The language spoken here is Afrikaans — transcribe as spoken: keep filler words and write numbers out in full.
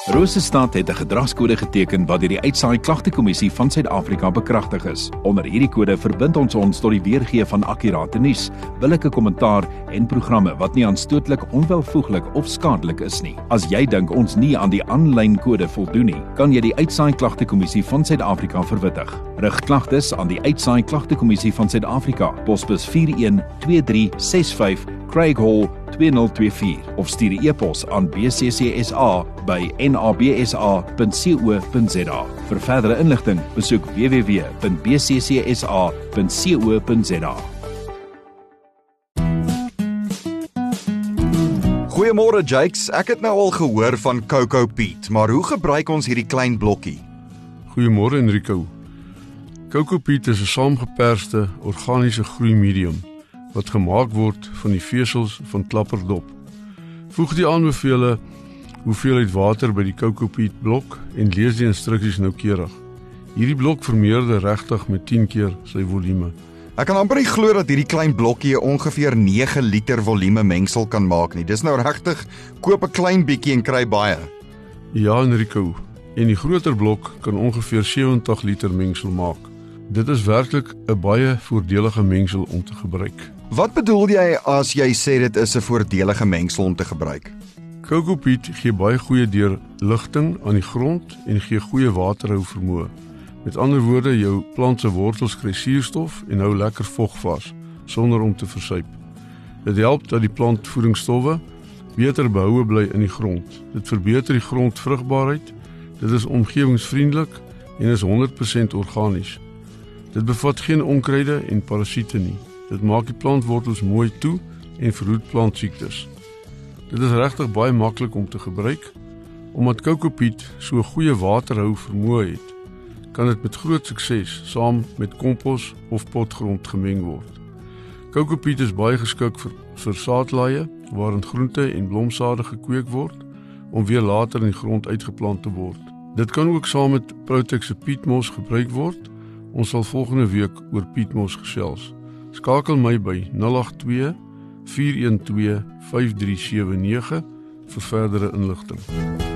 Rosestad het 'n gedragskode geteken wat deur die Uitsaai Klagtekommissie van Suid-Afrika bekragtig is. Onder hierdie kode verbind ons ons tot die weergee van akkurate nuus, billike kommentaar en programme wat nie aanstootlik, onwelvoeglik of skadelik is nie. As jy dink ons nie aan die aanlyn kode voldoen nie, kan jy die Uitsaai Klagtekommissie van Suid-Afrika verwittig. Rig klagtes aan die Uitsaai Klagtekommissie van Suid-Afrika, posbus vier een twee drie ses vyf, Craig Hall twee nul twee vier of stuur 'n e-pos aan b c c s a by n a b s a punt co punt z a. Vir verdere inligting, besoek w w w punt b c c s a punt co punt z a. Goeiemôre Jakes, ek het nou al gehoor van Cocoa Peat, maar hoe gebruik ons hierdie klein blokkie? Goeiemôre Enrico. Cocoa Peat is 'n saamgeperste organiese groeimedium wat gemaak word van die vesels van klapperdop. Voeg die aanbevele hoeveelheid water by die Cocoa Peat blok en lees die instruksies noukeurig. Hierdie blok vermeerder regtig met tien keer sy volume. Ek kan amper nie glo dat hierdie klein blokkie ongeveer nege liter volume mengsel kan maak nie. Dis nou regtig, koop 'n klein bietjie en kry baie. Ja Enrico, en die groter blok kan ongeveer sewentig liter mengsel maak. Dit is werklik 'n baie voordelige mengsel om te gebruik. Wat bedoel jy as jy sê dit is 'n voordelige mengsel om te gebruik? Cocoa Peat gee baie goeie deurligting aan die grond en gee goeie waterhou vermoë. Met ander woorde, jou plant se wortels kry suurstof en hou lekker vog vas sonder om te versuip. Dit help dat die plantvoedingsstowwe beter behoue bly in die grond. Dit verbeter die grondvrugbaarheid. Dit is omgewingsvriendelik en is honderd persent organies. Dit bevat geen onkruide en parasiete nie. Dit maak die plantwortels mooi toe en verhoed plantsiektes. Dit is regtig baie maklik om te gebruik. Omdat Cocoa Peat so goeie waterhou vermoë het, kan dit met groot sukses saam met kompos of potgrond gemeng word. Cocoa Peat is baie geskik vir, vir saadlaaie waarin groente en blomsade gekweek word om weer later in die grond uitgeplant te word. Dit kan ook saam met Protex se peatmos gebruik word. Ons sal volgende week oor peatmos gesels. Skakel my by nul agt twee vier een twee vyf drie sewe nege vir verdere inligting.